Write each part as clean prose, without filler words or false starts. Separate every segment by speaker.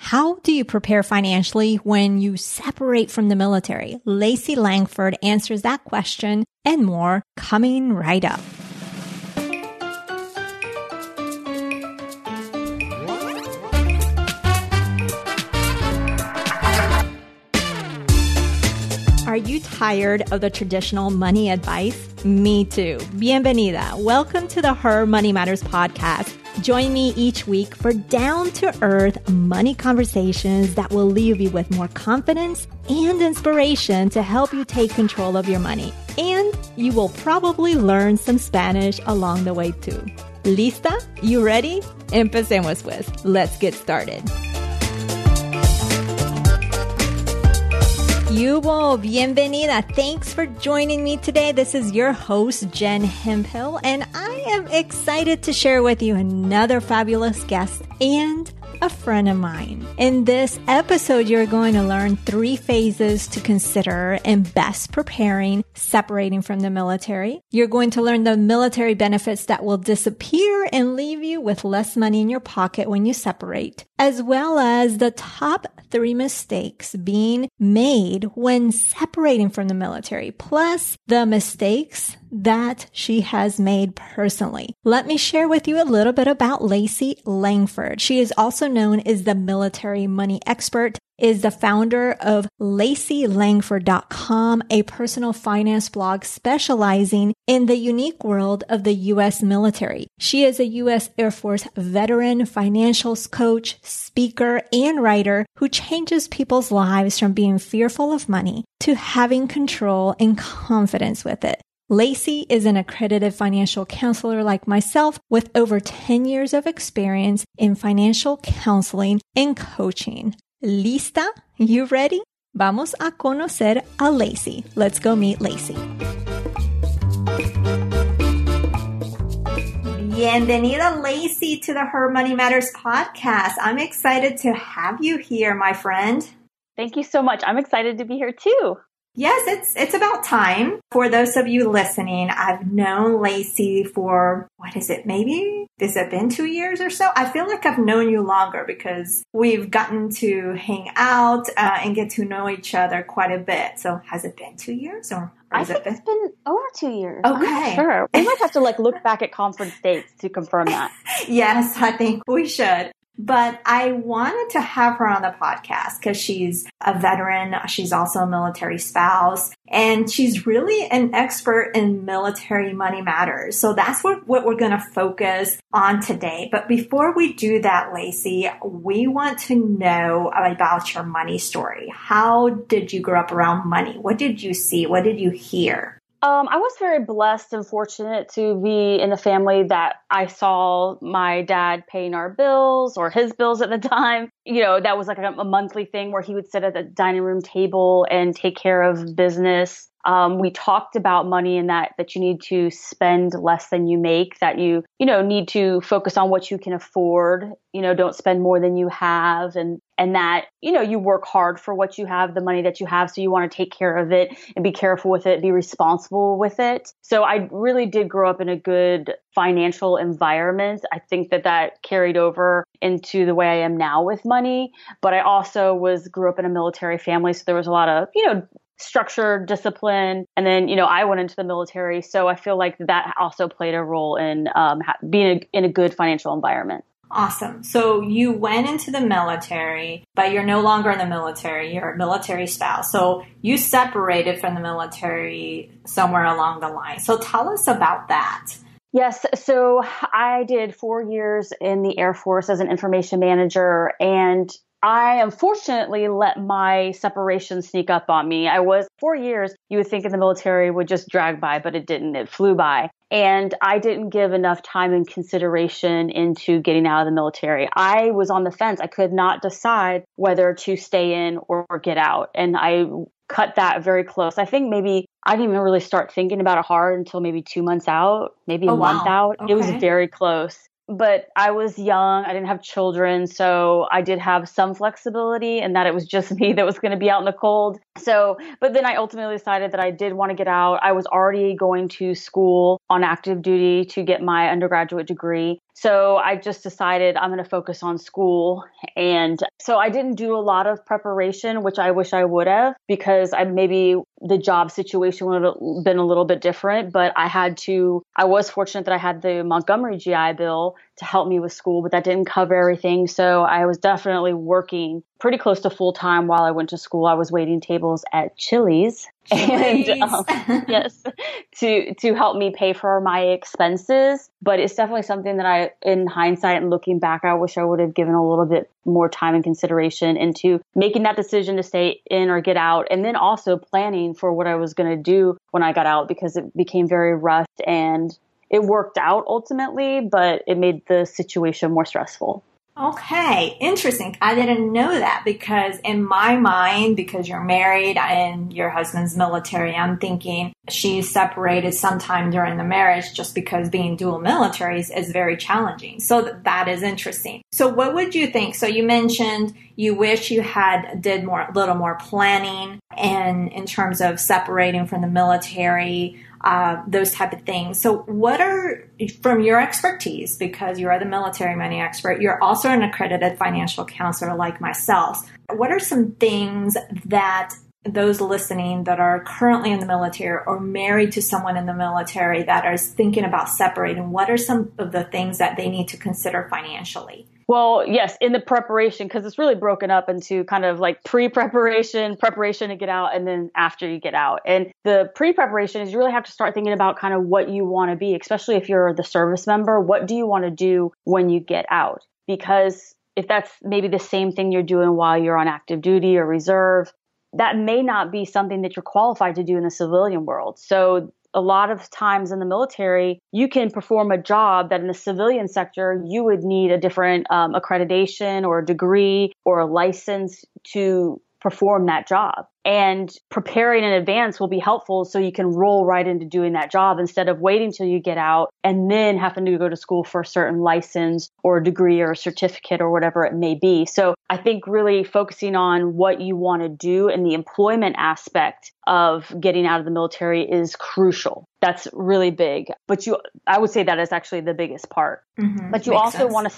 Speaker 1: How do you prepare financially when you separate from the military? Lacey Langford answers that question and more coming right up. Are you tired of the traditional money advice? Me too. Bienvenida. Welcome to the Her Money Matters podcast. Join me each week for down-to-earth money conversations that will leave you with more confidence and inspiration to help you take control of your money. And you will probably learn some Spanish along the way too. ¿Lista? You ready? Empecemos pues. Let's get started. Yubo, bienvenida. Thanks for joining me today. This is your host, Jen Hemphill, and I am excited to share with you another fabulous guest and a friend of mine. In this episode, you're going to learn 3 phases to consider in best preparing, separating from the military. You're going to learn the military benefits that will disappear and leave you with less money in your pocket when you separate, as well as the top 3 mistakes being made when separating from the military, plus the mistakes that she has made personally. Let me share with you a little bit about Lacey Langford. She is also known as the military money expert, is the founder of LaceyLangford.com, a personal finance blog specializing in the unique world of the U.S. military. She is a U.S. Air Force veteran, financial coach, speaker, and writer who changes people's lives from being fearful of money to having control and confidence with it. Lacey is an accredited financial counselor like myself with over 10 years of experience in financial counseling and coaching. ¿Lista? You ready? Vamos a conocer a Lacey. Let's go meet Lacey. Bienvenida, Lacey, to the Her Money Matters podcast. I'm excited to have you here, my friend.
Speaker 2: Thank you so much. I'm excited to be here too.
Speaker 1: Yes, it's about time. For those of you listening, I've known Lacey for, maybe? Has it been 2 years or so? I feel like I've known you longer because we've gotten to hang out and get to know each other quite a bit. So has it been 2 years or
Speaker 2: I think it's been over 2 years.
Speaker 1: Okay.
Speaker 2: I'm not sure. We might have to look back at conference dates to confirm that.
Speaker 1: Yes, I think we should. But I wanted to have her on the podcast because she's a veteran. She's also a military spouse, and she's really an expert in military money matters. So that's what we're going to focus on today. But before we do that, Lacey, we want to know about your money story. How did you grow up around money? What did you see? What did you hear?
Speaker 2: I was very blessed and fortunate to be in a family that I saw my dad paying our bills or his bills at the time. You know, that was like a monthly thing where he would sit at the dining room table and take care of business. We talked about money and that you need to spend less than you make, that you need to focus on what you can afford, don't spend more than you have, and that, you work hard for what you have, the money that you have. So you want to take care of it and be careful with it, be responsible with it. So I really did grow up in a good financial environment. I think that carried over into the way I am now with money. But I also grew up in a military family. So there was a lot of, structure, discipline. And then, I went into the military. So I feel like that also played a role in being in a good financial environment.
Speaker 1: Awesome. So you went into the military, but you're no longer in the military. You're a military spouse. So you separated from the military somewhere along the line. So tell us about that.
Speaker 2: Yes. So I did 4 years in the Air Force as an information manager, and I unfortunately let my separation sneak up on me. I was 4 years, you would think in the military would just drag by, but it didn't. It flew by. And I didn't give enough time and consideration into getting out of the military. I was on the fence. I could not decide whether to stay in or get out. And I cut that very close. I think maybe I didn't even really start thinking about it hard until maybe 2 months out, maybe a month out.
Speaker 1: Okay.
Speaker 2: It was very close. But I was young. I didn't have children. So I did have some flexibility, and that it was just me that was going to be out in the cold. So, but then I ultimately decided that I did want to get out. I was already going to school on active duty to get my undergraduate degree. So I just decided I'm going to focus on school. And so I didn't do a lot of preparation, which I wish I would have, because maybe the job situation would have been a little bit different. But I was fortunate that I had the Montgomery GI Bill to help me with school, but that didn't cover everything. So I was definitely working pretty close to full time while I went to school. I was waiting tables at Chili's. And yes, to help me pay for my expenses. But it's definitely something that in hindsight and looking back, I wish I would have given a little bit more time and consideration into making that decision to stay in or get out. And then also planning for what I was going to do when I got out, because it became very rushed and it worked out ultimately, but it made the situation more stressful.
Speaker 1: Okay, interesting. I didn't know that, because in my mind, because you're married and your husband's military, I'm thinking she's separated sometime during the marriage, just because being dual militaries is very challenging. So that is interesting. So what would you think? So you mentioned you wish you had did a little more planning, and in terms of separating from the military, those type of things. So what are, from your expertise, because you are the military money expert, you're also an accredited financial counselor like myself, what are some things that those listening that are currently in the military or married to someone in the military that are thinking about separating, what are some of the things that they need to consider financially?
Speaker 2: Well, yes, in the preparation, because it's really broken up into kind of like pre-preparation, preparation to get out, and then after you get out. And the pre-preparation is you really have to start thinking about kind of what you want to be, especially if you're the service member. What do you want to do when you get out? Because if that's maybe the same thing you're doing while you're on active duty or reserve, that may not be something that you're qualified to do in the civilian world. So a lot of times in the military, you can perform a job that in the civilian sector, you would need a different accreditation or a degree or a license to perform that job. And preparing in advance will be helpful so you can roll right into doing that job instead of waiting till you get out and then having to go to school for a certain license or a degree or a certificate or whatever it may be. So I think really focusing on what you want to do and the employment aspect of getting out of the military is crucial. That's really big. But I would say that is actually the biggest part.
Speaker 1: Mm-hmm.
Speaker 2: But you also want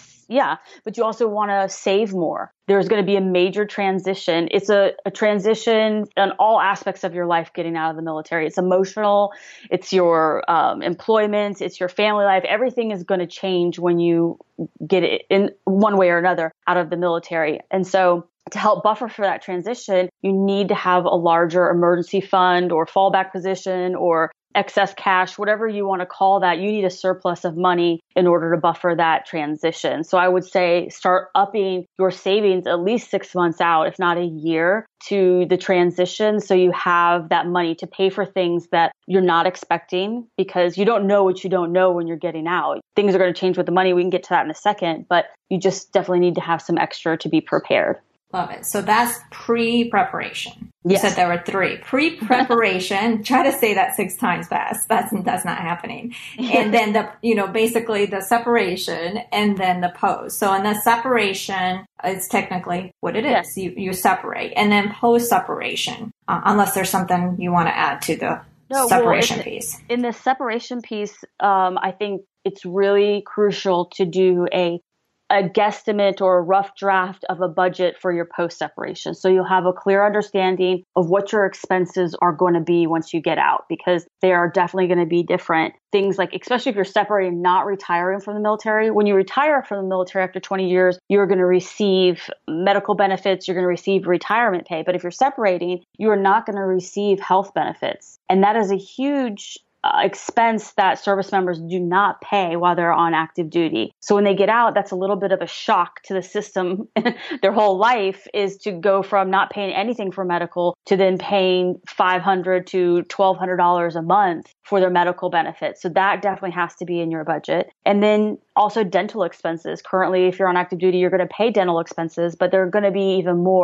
Speaker 2: to save more. There's going to be a major transition. It's a transition on all aspects of your life getting out of the military. It's emotional, it's your employment, it's your family life. Everything is going to change when you get it in one way or another out of the military. And so to help buffer for that transition, you need to have a larger emergency fund or fallback position or excess cash, whatever you want to call that. You need a surplus of money in order to buffer that transition. So I would say start upping your savings at least 6 months out, if not a year, to the transition. So you have that money to pay for things that you're not expecting, because you don't know what you don't know when you're getting out. Things are going to change with the money. We can get to that in a second, but you just definitely need to have some extra to be prepared.
Speaker 1: Love it. So that's pre-preparation.
Speaker 2: Yes.
Speaker 1: You said there were 3. Pre-preparation, try to say that 6 times fast. That's not happening. And then basically the separation and then the post. So in the separation, it's technically what it is. Yes. You separate. And then post-separation, unless there's something you want to add to the separation piece.
Speaker 2: In the separation piece, I think it's really crucial to do a guesstimate or a rough draft of a budget for your post-separation. So you'll have a clear understanding of what your expenses are going to be once you get out, because they are definitely going to be different. Things like, especially if you're separating, not retiring from the military. When you retire from the military after 20 years, you're going to receive medical benefits, you're going to receive retirement pay. But if you're separating, you are not going to receive health benefits. And that is a huge expense that service members do not pay while they're on active duty. So when they get out, that's a little bit of a shock to the system. Their whole life is to go from not paying anything for medical to then paying $500 to $1,200 a month for their medical benefits. So that definitely has to be in your budget. And then also dental expenses. Currently, if you're on active duty, you're going to pay dental expenses, but they're going to be even more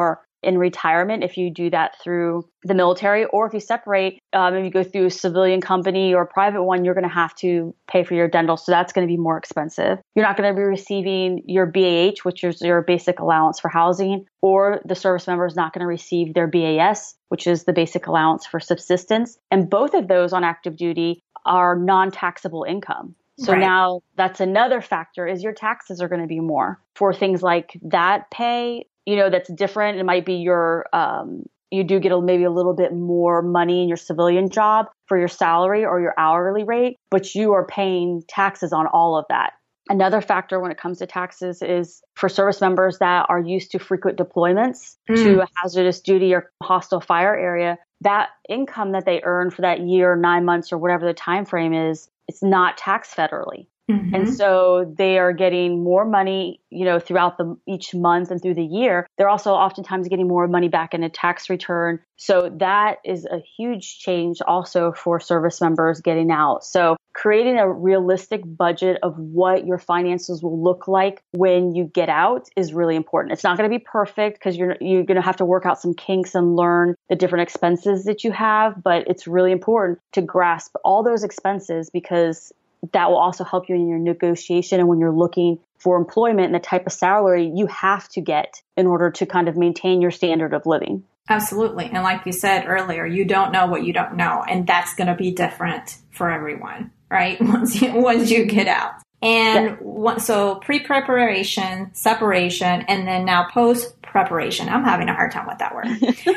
Speaker 2: in retirement if you do that through the military, or if you separate, if you go through a civilian company or a private one, you're going to have to pay for your dental. So that's going to be more expensive. You're not going to be receiving your BAH, which is your basic allowance for housing, or the service member is not going to receive their BAS, which is the basic allowance for subsistence. And both of those on active duty are non-taxable income. So now that's another factor, is your taxes are going to be more for things like that pay, that's different. It might be your, you do get maybe a little bit more money in your civilian job for your salary or your hourly rate, but you are paying taxes on all of that. Another factor when it comes to taxes is for service members that are used to frequent deployments to a hazardous duty or hostile fire area, that income that they earn for that year, 9 months, or whatever the time frame is, it's not taxed federally. And so they are getting more money, throughout each month and through the year. They're also oftentimes getting more money back in a tax return. So that is a huge change also for service members getting out. So creating a realistic budget of what your finances will look like when you get out is really important. It's not going to be perfect because you're going to have to work out some kinks and learn the different expenses that you have, but it's really important to grasp all those expenses because that will also help you in your negotiation and when you're looking for employment and the type of salary you have to get in order to kind of maintain your standard of living.
Speaker 1: Absolutely. And like you said earlier, you don't know what you don't know. And that's going to be different for everyone, right? Once you get out. And so pre-preparation, separation, and then now post-preparation. I'm having a hard time with that word.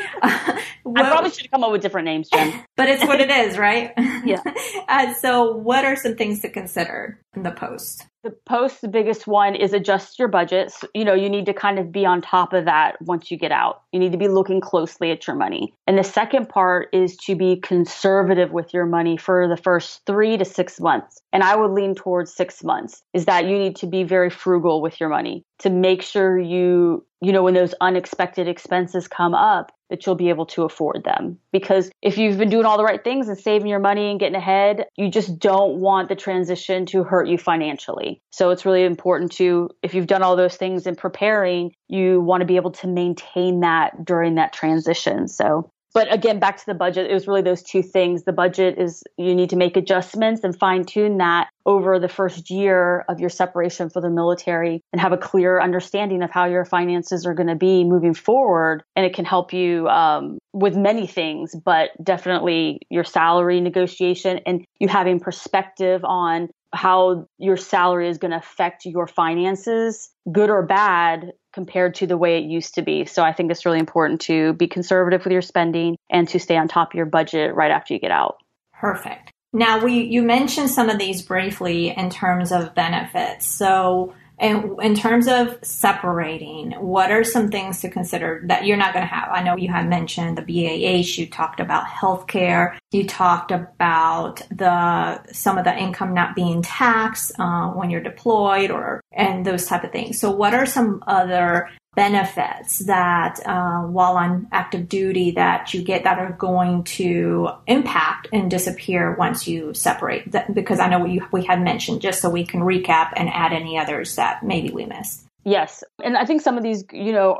Speaker 2: I probably should have come up with different names, Jen.
Speaker 1: But it's what it is, right?
Speaker 2: Yeah.
Speaker 1: So what are some things to consider in the post?
Speaker 2: The post, the biggest one is adjust your budgets. You need to kind of be on top of that once you get out. You need to be looking closely at your money. And the second part is to be conservative with your money for the first 3 to 6 months. And I would lean towards 6 months, is that you need to be very frugal with your money to make sure when those unexpected expenses come up, that you'll be able to afford them. Because if you've been doing all the right things and saving your money and getting ahead, you just don't want the transition to hurt you financially. So it's really important if you've done all those things in preparing, you want to be able to maintain that during that transition. But again, back to the budget, it was really those two things. The budget is you need to make adjustments and fine tune that over the first year of your separation for the military and have a clear understanding of how your finances are going to be moving forward. And it can help you with many things, but definitely your salary negotiation and you having perspective on how your salary is going to affect your finances, good or bad, compared to the way it used to be. So I think it's really important to be conservative with your spending and to stay on top of your budget right after you get out.
Speaker 1: Perfect. Now, you mentioned some of these briefly in terms of benefits. So in terms of separating, what are some things to consider that you're not going to have? I know you had mentioned the BAH, you talked about healthcare, you talked about some of the income not being taxed when you're deployed and those type of things. So what are some other benefits that while on active duty that you get that are going to impact and disappear once you separate? Because I know we had mentioned, just so we can recap and add any others that maybe we missed.
Speaker 2: Yes. And I think some of these,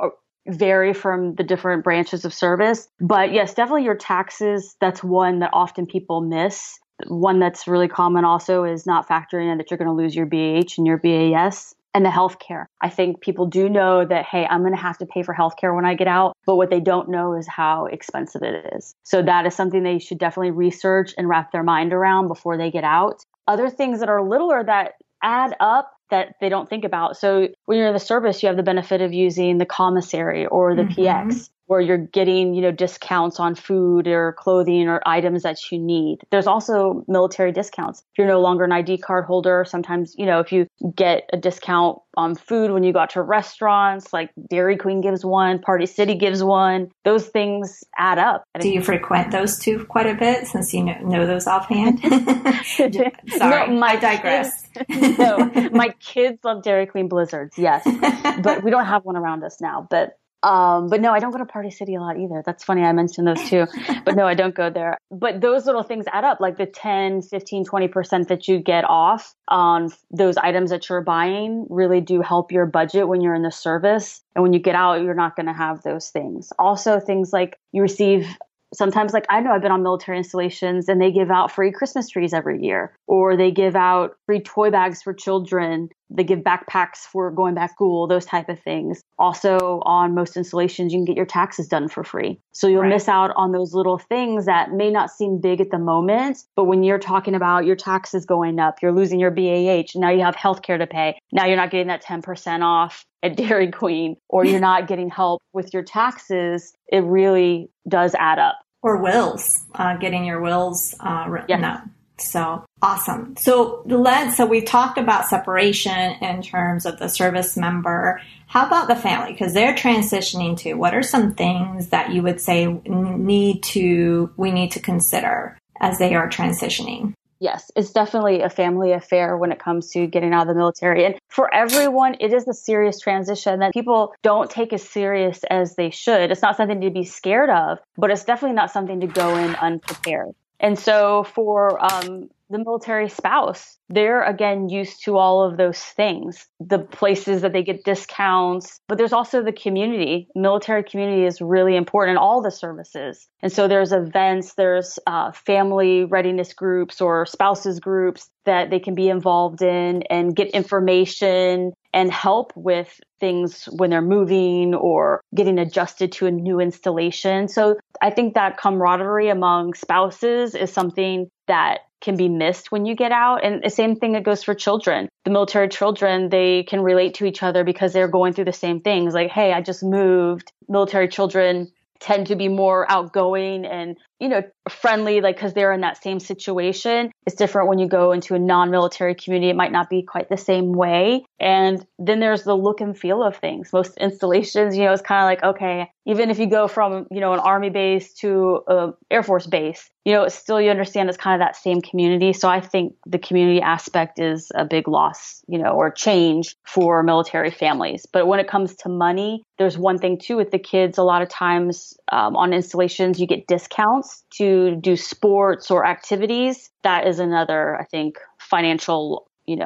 Speaker 2: vary from the different branches of service. But yes, definitely your taxes, that's one that often people miss. One that's really common also is not factoring in that you're going to lose your BAH and your BAS. And the healthcare. I think people do know that, hey, I'm going to have to pay for healthcare when I get out, but what they don't know is how expensive it is. So that is something they should definitely research and wrap their mind around before they get out. Other things that are littler that add up that they don't think about. So when you're in the service, you have the benefit of using the commissary or the PX, where you're getting, discounts on food or clothing or items that you need. There's also military discounts. If you're no longer an ID card holder, sometimes, if you get a discount on food when you go out to restaurants, like Dairy Queen gives one, Party City gives one, those things add up.
Speaker 1: Do you frequent those two quite a bit since you know those offhand? Sorry,
Speaker 2: no,
Speaker 1: I digress.
Speaker 2: No, my kids love Dairy Queen Blizzards, yes. But we don't have one around us now. But But no, I don't go to Party City a lot either. That's funny. I mentioned those too, but no, I don't go there. But those little things add up, like the 10, 15, 20% that you get off on those items that you're buying really do help your budget when you're in the service. And when you get out, you're not going to have those things. Also, things like you receive sometimes, like I know I've been on military installations and they give out free Christmas trees every year, or they give out free toy bags for children. They give backpacks for going back to school, those type of things. Also, on most installations, you can get your taxes done for free. So you'll miss out on those little things that may not seem big at the moment. But when you're talking about your taxes going up, you're losing your BAH, now you have healthcare to pay. Now you're not getting that 10% off at Dairy Queen, or you're not getting help with your taxes. It really does add up.
Speaker 1: Or wills, getting your wills written up. So awesome. So we talked about separation in terms of the service member. How about the family? Because they're transitioning too. What are some things that you would say we need to consider as they are transitioning?
Speaker 2: Yes, it's definitely a family affair when it comes to getting out of the military. And for everyone, it is a serious transition that people don't take as serious as they should. It's not something to be scared of, but it's definitely not something to go in unprepared. And so for the military spouse, they're again used to all of those things, the places that they get discounts, but there's also the community. Military community is really important in all the services. And so there's events, there's family readiness groups or spouses groups that they can be involved in and get information and help with things when they're moving or getting adjusted to a new installation. So I think that camaraderie among spouses is something that can be missed when you get out. And the same thing that goes for children. The military children, they can relate to each other because they're going through the same things. Like, hey, I just moved. Military children tend to be more outgoing and, friendly, like, because they're in that same situation. It's different when you go into a non-military community. It might not be quite the same way. And then there's the look and feel of things. Most installations, it's kind of like, okay, even if you go from, an Army base to a Air Force base, it's still, you understand it's kind of that same community. So I think the community aspect is a big loss, or change for military families. But when it comes to money, there's one thing too with the kids. A lot of times on installations, you get discounts to do sports or activities. That is another, I think, financial,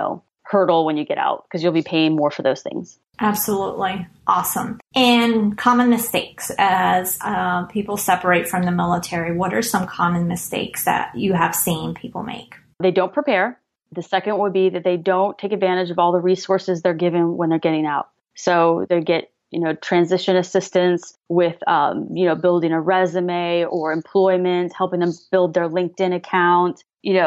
Speaker 2: hurdle when you get out because you'll be paying more for those things.
Speaker 1: Absolutely. Awesome. And common mistakes as people separate from the military. What are some common mistakes that you have seen people make?
Speaker 2: They don't prepare. The second would be that they don't take advantage of all the resources they're given when they're getting out. So they get transition assistance with, building a resume or employment, helping them build their LinkedIn account.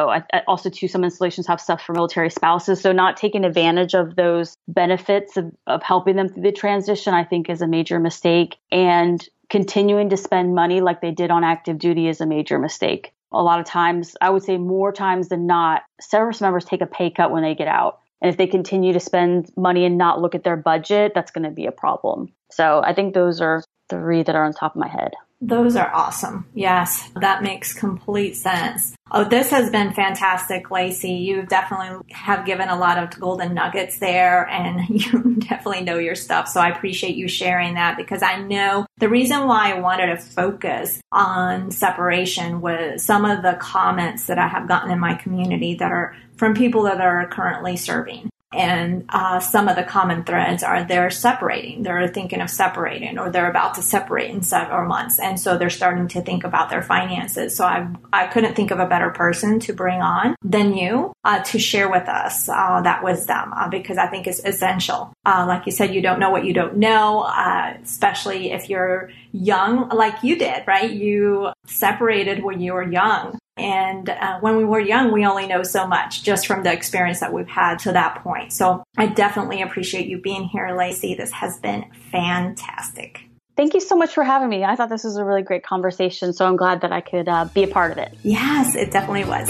Speaker 2: Also too, some installations have stuff for military spouses. So not taking advantage of those benefits of helping them through the transition, I think is a major mistake. And continuing to spend money like they did on active duty is a major mistake. A lot of times, I would say more times than not, service members take a pay cut when they get out. And if they continue to spend money and not look at their budget, that's going to be a problem. So I think those are 3 that are on top of my head.
Speaker 1: Those are awesome. Yes, that makes complete sense. Oh, this has been fantastic, Lacey. You definitely have given a lot of golden nuggets there, and you definitely know your stuff. So I appreciate you sharing that because I know the reason why I wanted to focus on separation was some of the comments that I have gotten in my community that are from people that are currently serving. And some of the common threads are they're separating, they're thinking of separating, or they're about to separate in several months. And so they're starting to think about their finances. So I couldn't think of a better person to bring on than you to share with us that wisdom because I think it's essential. Like you said, you don't know what you don't know, especially if you're young like you did, right? You separated when you were young. And when we were young, we only know so much just from the experience that we've had to that point. So I definitely appreciate you being here, Lacey. This has been fantastic.
Speaker 2: Thank you so much for having me. I thought this was a really great conversation, so I'm glad that I could be a part of it.
Speaker 1: Yes, it definitely was.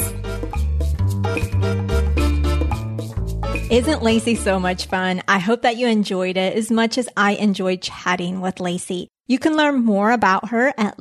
Speaker 1: Isn't Lacey so much fun? I hope that you enjoyed it as much as I enjoyed chatting with Lacey. You can learn more about her at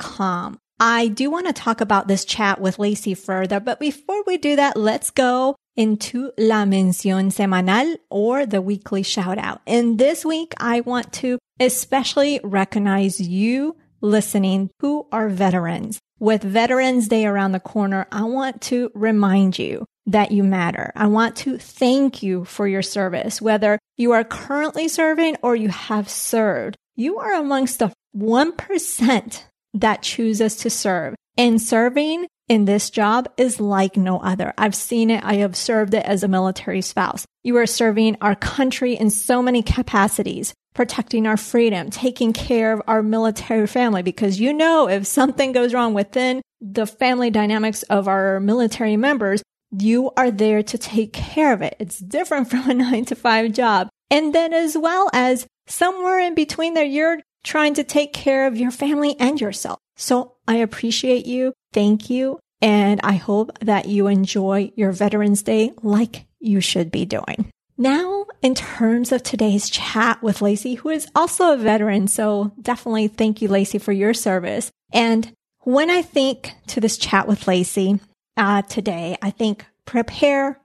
Speaker 1: LaceyLangford.com. I do want to talk about this chat with Lacey further, but before we do that, let's go into La Mención Semanal, or the weekly shout out. And this week, I want to especially recognize you listening who are veterans. With Veterans Day around the corner, I want to remind you that you matter. I want to thank you for your service. Whether you are currently serving or you have served, you are amongst the 1% that chooses to serve. And serving in this job is like no other. I've seen it. I have served it as a military spouse. You are serving our country in so many capacities, protecting our freedom, taking care of our military family, because you know if something goes wrong within the family dynamics of our military members, you are there to take care of it. It's different from a 9-to-5 job. And then as well as somewhere in between there, you're trying to take care of your family and yourself. So I appreciate you. Thank you. And I hope that you enjoy your Veterans Day like you should be doing. Now, in terms of today's chat with Lacey, who is also a veteran, so definitely thank you, Lacey, for your service. And when I think to this chat with Lacey today, I think prepare.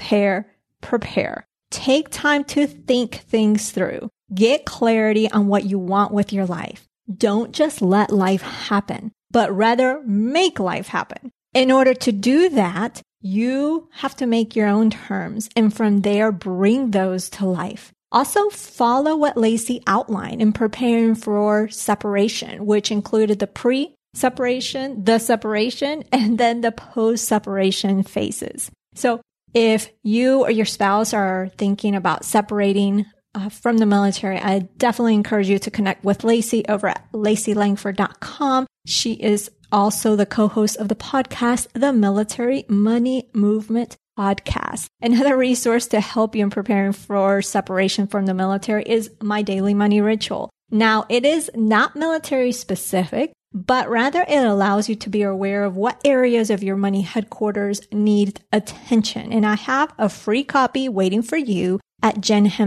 Speaker 1: Take time to think things through. Get clarity on what you want with your life. Don't just let life happen, but rather make life happen. In order to do that, you have to make your own terms and from there bring those to life. Also, follow what Lacey outlined in preparing for separation, which included the pre-separation, the separation, and then the post-separation phases. So if you or your spouse are thinking about separating from the military, I definitely encourage you to connect with Lacey over at LaceyLangford.com. She is also the co-host of the podcast, the Military Money Movement Podcast. Another resource to help you in preparing for separation from the military is my daily money ritual. Now, it is not military specific, but rather it allows you to be aware of what areas of your money headquarters need attention. And I have a free copy waiting for you at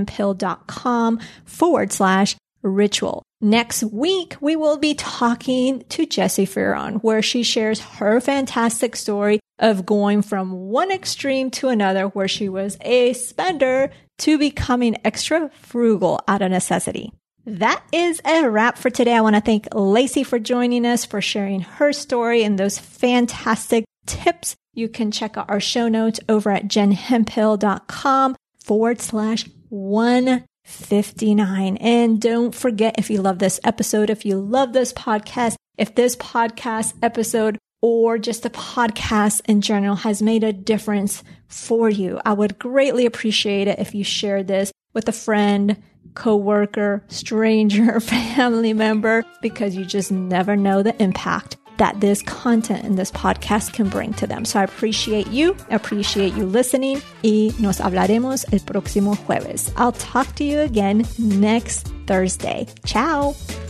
Speaker 1: jenhemphill.com/ritual. Next week, we will be talking to Jessie Ferron, where she shares her fantastic story of going from one extreme to another, where she was a spender to becoming extra frugal out of necessity. That is a wrap for today. I want to thank Lacey for joining us, for sharing her story and those fantastic tips. You can check out our show notes over at jenhemphill.com/159. And don't forget, if you love this episode, if you love this podcast, if this podcast episode or just a podcast in general has made a difference for you, I would greatly appreciate it if you share this with a friend, coworker, stranger, family member, because you just never know the impact that this content in this podcast can bring to them. So I appreciate you listening, y nos hablaremos el próximo jueves. I'll talk to you again next Thursday. Ciao.